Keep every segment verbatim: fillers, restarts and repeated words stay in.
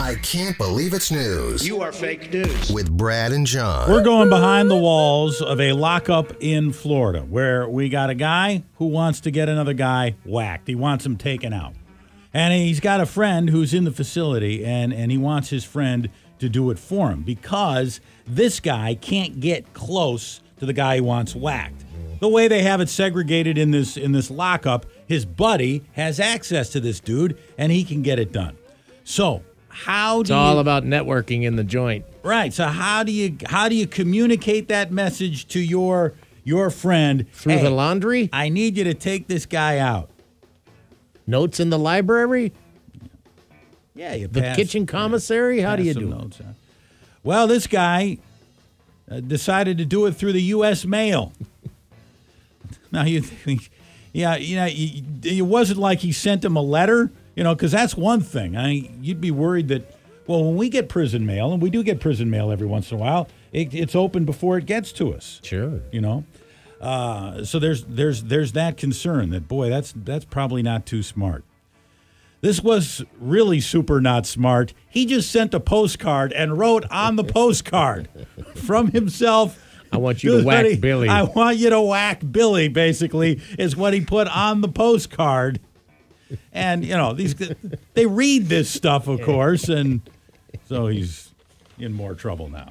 I Can't Believe It's News. You are fake news. With Brad and John. We're going behind the walls of a lockup in Florida where we got a guy who wants to get another guy whacked. He wants him taken out. And he's got a friend who's in the facility, and, and he wants his friend to do it for him because this guy can't get close to the guy he wants whacked. The way they have it segregated in this in this lockup, his buddy has access to this dude, and he can get it done. So how It's do all you, about networking in the joint. right? So how do you how do you communicate that message to your your friend Through hey, the laundry? I need you to take this guy out. Notes in the library? Yeah, you The pass- kitchen commissary? How do pass you some do it? notes out. Well, this guy uh, decided to do it through the U S mail. Now you think, yeah, you know, you, it wasn't like he sent him a letter, you know, because that's one thing. I you'd be worried that, well, when we get prison mail, and we do get prison mail every once in a while, it, it's open before it gets to us. Sure. You know, uh, so there's there's there's that concern that boy, that's that's probably not too smart. This was really super not smart. He just sent a postcard and wrote on the postcard from himself. I want you to whack he, Billy. I want you to whack Billy, basically, is what he put on the postcard. And, you know, these they read this stuff, of course, and so he's in more trouble now.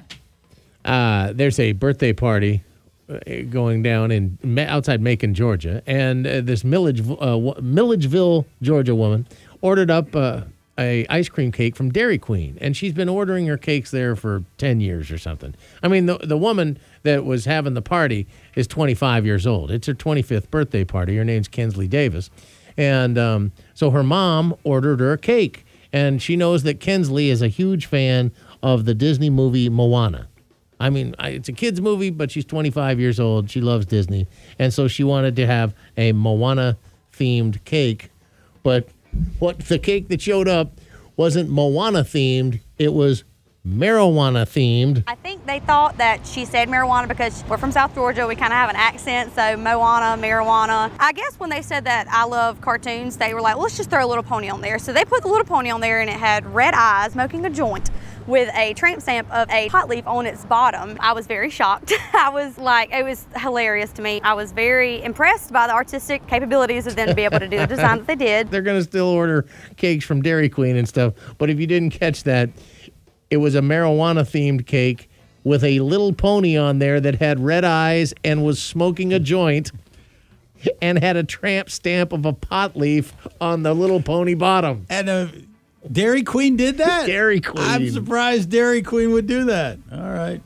Uh, there's a birthday party uh, going down in outside Macon, Georgia, and uh, this Millage, uh, Milledgeville, Georgia woman ordered up uh, a ice cream cake from Dairy Queen, and she's been ordering her cakes there for ten years or something. I mean, the the woman that was having the party is twenty-five years old. It's her twenty-fifth birthday party. Her name's Kinsley Davis, and um, so her mom ordered her a cake, and she knows that Kinsley is a huge fan of the Disney movie Moana. I mean, it's a kid's movie, but she's twenty-five years old. She loves Disney. And so she wanted to have a Moana-themed cake. But what the cake that showed up wasn't Moana-themed. It was marijuana-themed. I think they thought that she said marijuana because we're from South Georgia. We kind of have an accent, so Moana, marijuana. I guess when they said that I love cartoons, they were like, well, let's just throw a Little Pony on there. So they put the Little Pony on there, and it had red eyes smoking a joint with a tramp stamp of a pot leaf on its bottom. I was very shocked. I was like, it was hilarious to me. I was very impressed by the artistic capabilities of them to be able to do the design that they did. They're going to still order cakes from Dairy Queen and stuff. But if you didn't catch that, it was a marijuana-themed cake with a little pony on there that had red eyes and was smoking a joint and had a tramp stamp of a pot leaf on the little pony bottom. And uh, Dairy Queen did that? Dairy Queen. I'm surprised Dairy Queen would do that. All right.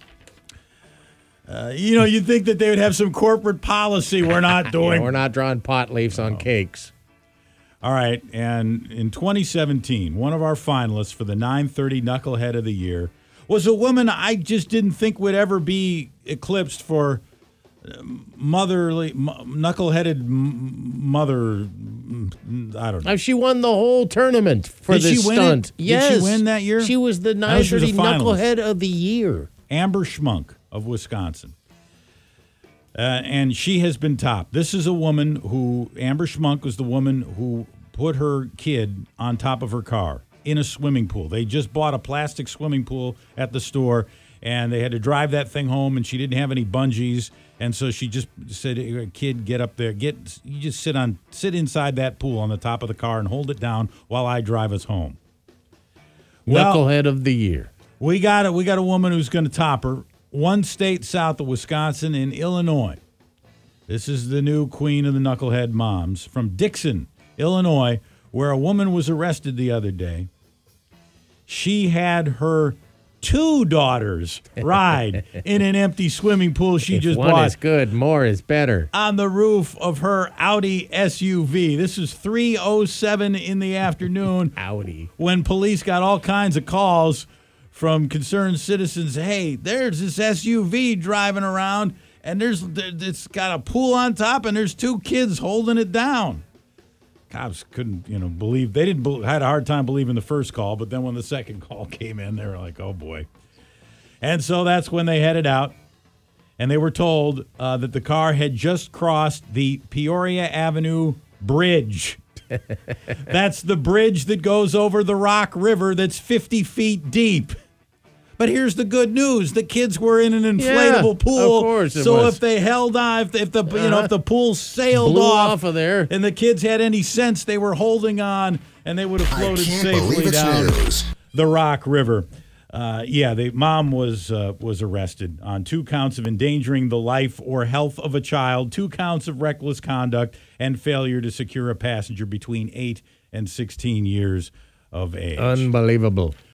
Uh, you know, you'd think that they would have some corporate policy we're not doing. Yeah, we're not drawing pot leaves on cakes. All right, and in twenty seventeen, one of our finalists for the nine thirty Knucklehead of the Year was a woman I just didn't think would ever be eclipsed for motherly, knuckleheaded mother. I don't know. She won the whole tournament for Did this she win stunt. it? Yes. Did she win that year? She was the I know nine she was a thirty finalist. Knucklehead of the Year. Amber Schmunk of Wisconsin. Uh, and she has been top. This is a woman who, Amber Schmunk was the woman who put her kid on top of her car in a swimming pool. They just bought a plastic swimming pool at the store, and they had to drive that thing home, and she didn't have any bungees. And so she just said, hey, kid, get up there. Get you just sit on sit inside that pool on the top of the car and hold it down while I drive us home. Well, Knucklehead of the Year. We got a, we got a woman who's going to top her. One state south of Wisconsin, in Illinois. This is the new queen of the knucklehead moms from Dixon, Illinois, where a woman was arrested the other day. She had her two daughters ride in an empty swimming pool she If just one bought is good, more is better. on the roof of her Audi S U V. This is three oh seven in the afternoon. Audi. When police got all kinds of calls from concerned citizens. Hey, there's this S U V driving around, and there's it's got a pool on top, and there's two kids holding it down. Cops couldn't, you know, believe they didn't be, had a hard time believing the first call, but then when the second call came in, they were like, "Oh boy!" And so that's when they headed out, and they were told uh, that the car had just crossed the Peoria Avenue Bridge. That's the bridge that goes over the Rock River that's fifty feet deep. But here's the good news: the kids were in an inflatable Yeah, pool. of course it so was. if they held on, if the, if the you know Uh-huh. if the pool sailed Blew off, off of there. and the kids had any sense, they were holding on, and they would have I floated can't believe safely it's down news. the Rock River. Uh, yeah, the mom was uh, was arrested on two counts of endangering the life or health of a child, two counts of reckless conduct, and failure to secure a passenger between eight and sixteen years of age. Unbelievable.